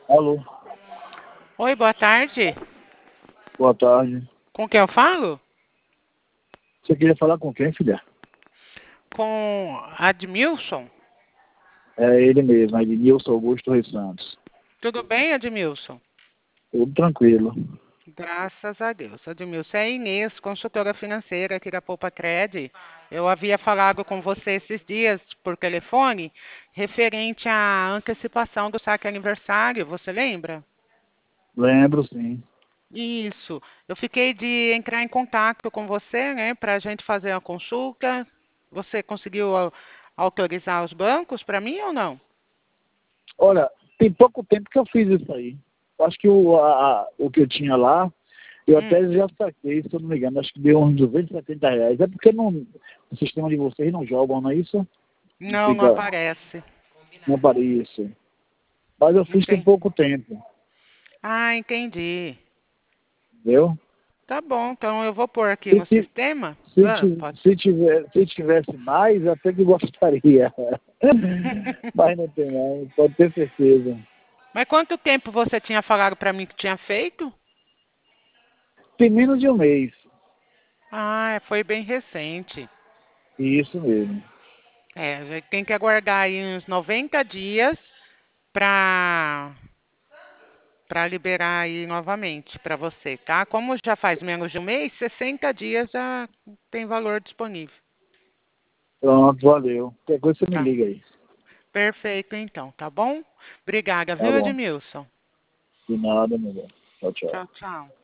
Alô, Oi, boa tarde. boa tarde. Com quem eu falo? Você queria falar com quem, filha? Com Admilson. É ele mesmo, Ednilson Augusto Reis Santos. Tudo bem, Admilson? Tudo tranquilo. Graças a Deus. Admilson, é a Inês, consultora financeira aqui da Poupa Cred. Eu havia falado com você esses dias por telefone, referente à antecipação do saque aniversário, você lembra? Lembro, sim. Isso. Eu fiquei de entrar em contato com você, né, para a gente fazer a consulta. Você conseguiu autorizar os bancos para mim ou não? Olha, tem pouco tempo que eu fiz isso aí. Acho que o que eu tinha lá, eu Hum. até já saquei, se eu não me engano, acho que deu uns R$ 270. É porque o sistema de vocês não jogam, não é isso? Não Não, não fica, aparece. não aparece. Mas eu fiz tem Entendi. pouco tempo, Ah, entendi. entendeu? Tá bom, então eu vou pôr aqui Se, no ti- sistema. se, Ah, ti- pode. se tivesse mais, até que gostaria. Mas não tem não, pode ter certeza. Mas quanto tempo você tinha falado para mim que tinha feito? Tem menos de um mês. Ah, foi bem recente. Isso mesmo. É, a gente tem que aguardar aí uns 90 dias para liberar aí novamente para você, tá? Como já faz menos de um mês, 60 dias já tem valor disponível. Pronto, valeu. Qualquer coisa você me Tá. liga aí. Perfeito, então, tá bom? Obrigada, Tá viu, bom. Edmilson? De nada, meu bem. Tchau, tchau. Tchau, tchau.